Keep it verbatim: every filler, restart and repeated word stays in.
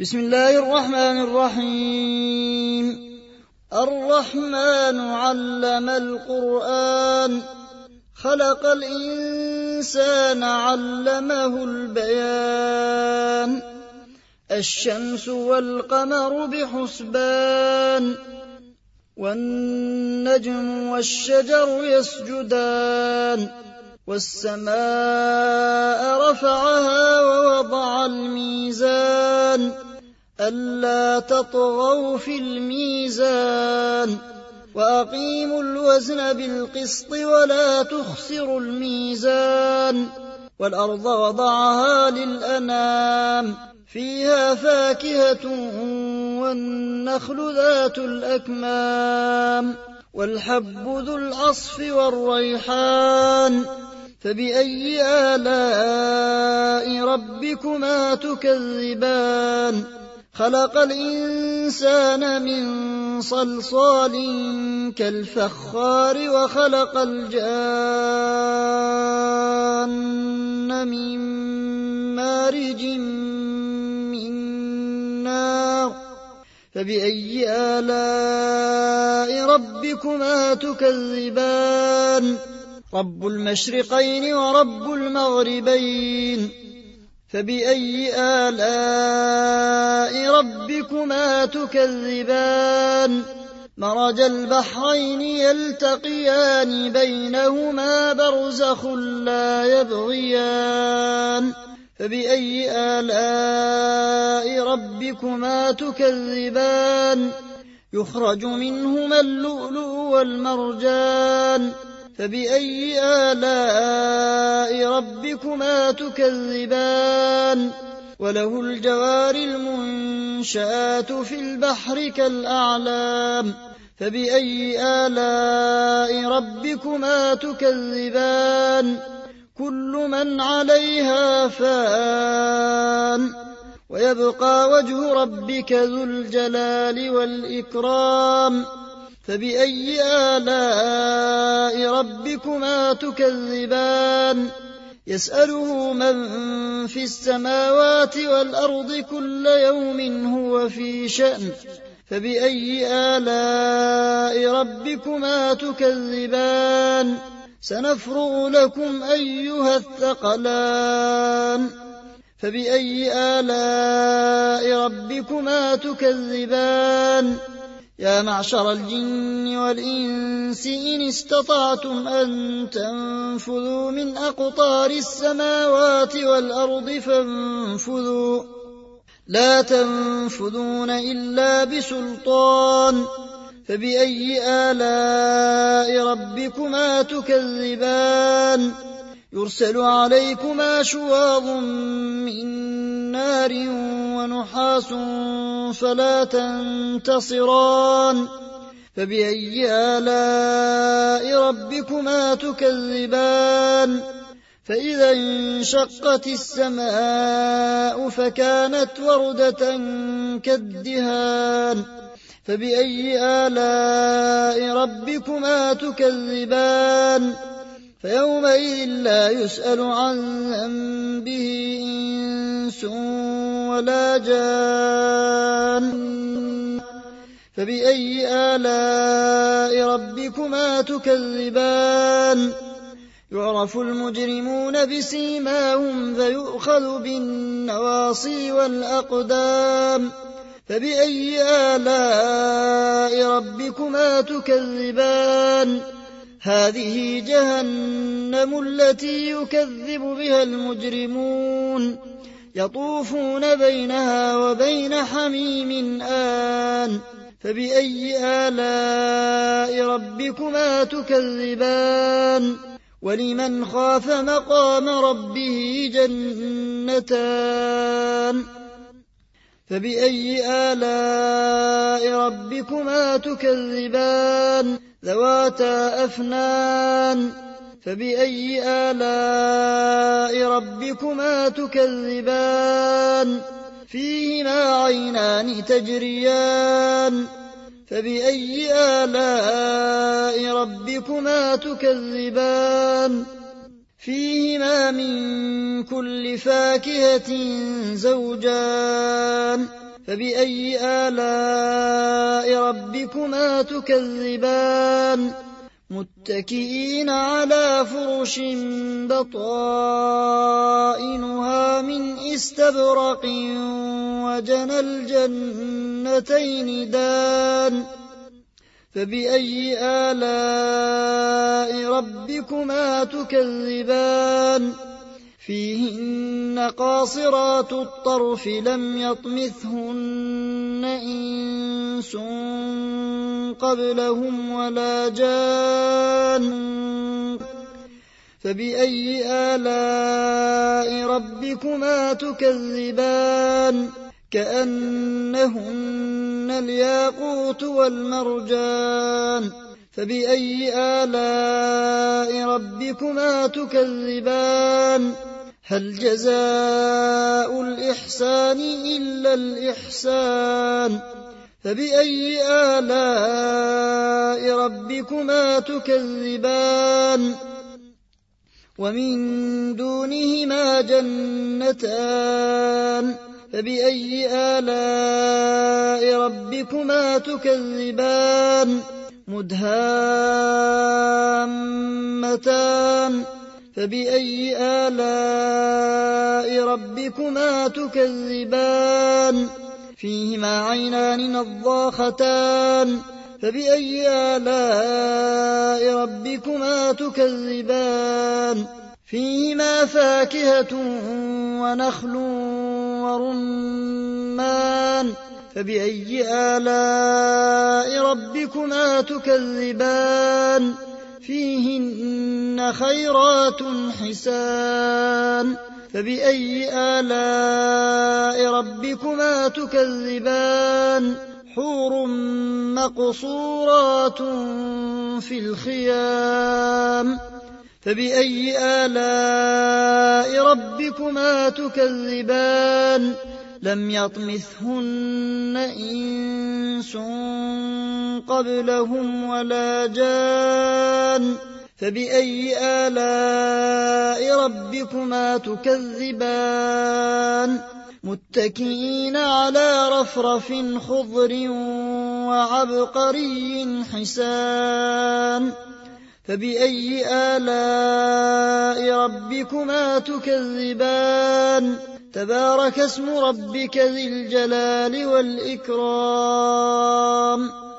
بسم الله الرحمن الرحيم الرحمن علم القرآن خلق الإنسان علمه البيان الشمس والقمر بحسبان والنجم والشجر يسجدان والسماء رفعها ووضع الميزان ألا تطغوا في الميزان وأقيموا الوزن بالقسط ولا تخسروا الميزان والأرض وضعها للأنام فيها فاكهة والنخل ذات الأكمام والحب ذو العصف والريحان فبأي آلاء ربكما تكذبان خلق الإنسان من صلصال كالفخار وخلق الجان من مارج من نار فبأي آلاء ربكما تكذبان رب المشرقين ورب المغربين فبأي آلاء ربكما تكذبان مرج البحرين يلتقيان بينهما برزخ لا يبغيان فبأي آلاء ربكما تكذبان يخرج منهما اللؤلؤ والمرجان فبأي آلاء ربكما تكذبان وله الجوار المنشآت في البحر كالأعلام فبأي آلاء ربكما تكذبان كل من عليها فان ويبقى وجه ربك ذو الجلال والإكرام فبأي آلاء ربكما تكذبان يسأله من في السماوات والأرض كل يوم هو في شأن فبأي آلاء ربكما تكذبان سنفرغ لكم أيها الثقلان فبأي آلاء ربكما تكذبان يا معشر الجن والإنس إن استطعتم أن تنفذوا من أقطار السماوات والأرض فانفذوا لا تنفذون إلا بسلطان فبأي آلاء ربكما تكذبان يرسل عليكما شواظ من نار ونحاس فلا تنتصران فبأي آلاء ربكما تكذبان فإذا انشقت السماء فكانت وردة كالدهان فبأي آلاء ربكما تكذبان فيومئذ لا يسأل عن ذنبه إنس ولا جان فبأي آلاء ربكما تكذبان يعرف المجرمون بسيماهم فيؤخذ بالنواصي والأقدام فبأي آلاء ربكما تكذبان هذه جهنم التي يكذب بها المجرمون يطوفون بينها وبين حميم آن فبأي آلاء ربكما تكذبان ولمن خاف مقام ربه جنتان فبأي آلاء ربكما تكذبان ذواتا أفنان فبأي آلاء ربكما تكذبان فيهما عينان تجريان فبأي آلاء ربكما تكذبان فيهما من كل فاكهة زوجان فبأي آلاء ربكما تكذبان متكئين على فرش بطائنها من استبرق وجنى الجنتين دان فبأي آلاء ربكما تكذبان فيهن قاصرات الطرف لم يطمثهن إنس قبلهم ولا جان فبأي آلاء ربكما تكذبان كأنهن الياقوت والمرجان فبأي آلاء ربكما تكذبان هل جزاء الإحسان إلا الإحسان فبأي آلاء ربكما تكذبان ومن دونهما جنتان فبأي آلاء ربكما تكذبان مدهامتان فبأي آلاء ربكما تكذبان فيهما عينان نضاختان فبأي آلاء ربكما تكذبان فيهما فاكهة ونخل ورمان فبأي آلاء ربكما تكذبان فيهن خيرات حسان فبأي آلاء ربكما تكذبان حور مقصورات في الخيام فبأي آلاء ربكما تكذبان لم يطمثهن إنس قبلهم ولا جان فبأي آلاء ربكما تكذبان متكئين على رفرف خضر وعبقري حسان فبأي آلاء ربكما تكذبان تبارك اسم ربك ذي الجلال والإكرام